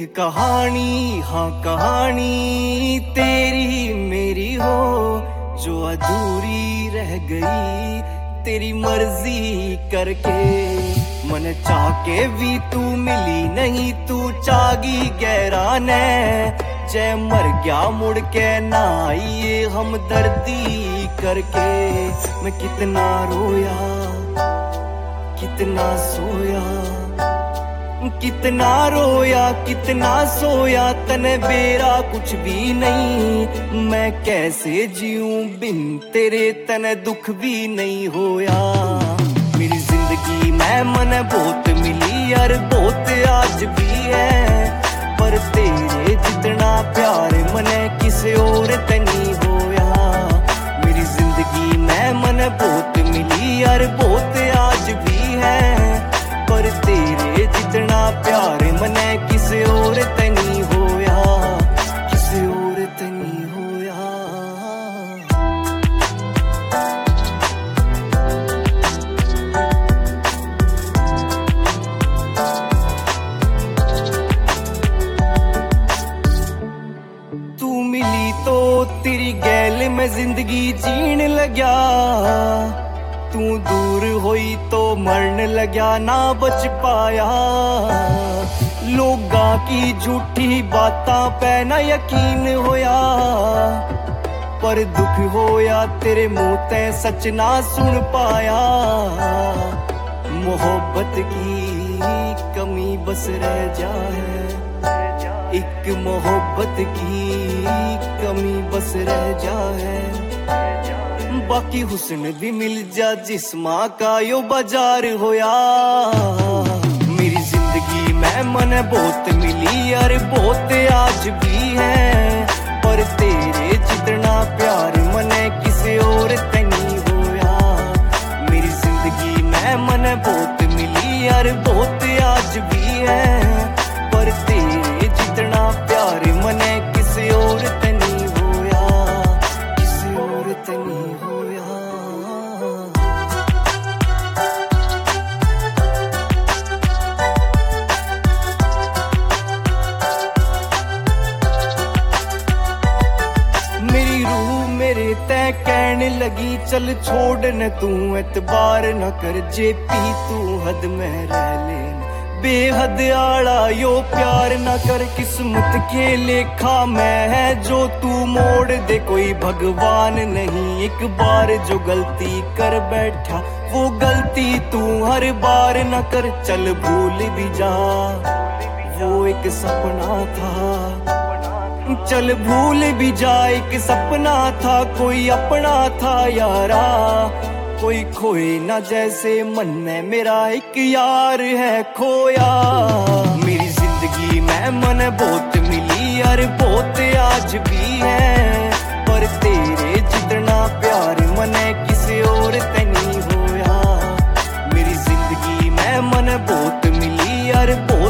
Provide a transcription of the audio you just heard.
कहानी, हाँ कहानी तेरी मेरी हो जो अधूरी रह गई तेरी मर्जी करके। मन चाह के भी तू मिली नहीं, तू चागी गहरा ने जय मर गया मुड़ के ना आइए हम दर्दी करके। मैं कितना रोया कितना सोया, कितना रोया कितना सोया तने बेरा कुछ भी नहीं। मैं कैसे जीऊं बिन तेरे तने दुख भी नहीं होया। मेरी जिंदगी में मन बहुत मिली यार बहुत आज भी है, पर तेरे जितना प्यार मने किसी और ते नहीं होया। मेरी जिंदगी में मन बहुत मिली यार बहुत आज भी है, पर तेरे जितना प्यार मने किसी और ते नहीं होया, किसी और ते नहीं होया। तू मिली तो तेरी गैल में जिंदगी जीण लग्या, तू दूर हुई तो मरन लग्या ना बच पाया। लोगा की झूठी बातां पे ना यकीन होया, पर दुख होया तेरे मुंह ते सच ना सुन पाया। मोहब्बत की कमी बस रह जाए, एक मोहब्बत की कमी बस रह जाए। बाकी हुस्न भी मिल जा जिस्मा का यो बाजार होया। मेरी जिंदगी में मन बहुत मिली यार बहुत आज भी है, पर तेरे जितना प्यार मने किसी और ते नहीं होया। मेरी जिंदगी में मन बहुत मिली यार बहुत आज भी है, पर तेरे जितना प्यार मने किसी और ते नहीं होया, किसी और ते नहीं होया। मेरी रूह मेरे तय कहने लगी चल छोड़ न तू एतबार न कर, जे पी तू हद में रह ले बेहद आला यो प्यार न कर। किस्मत के लेखा में है जो तू मोड़ दे, कोई भगवान नहीं एक बार जो गलती कर बैठा वो गलती तू हर बार न कर। चल भूल भी जा वो एक सपना था, चल भूल भी जा एक सपना था, कोई अपना था यारा कोई खोए ना जैसे मन में मेरा एक यार है खोया। मेरी जिंदगी में मन बहुत मिली यार बहुत आज भी है, पर तेरे जितना प्यार मने किसी और ते नहीं होया। मेरी जिंदगी में मन बहुत मिली यार बहुत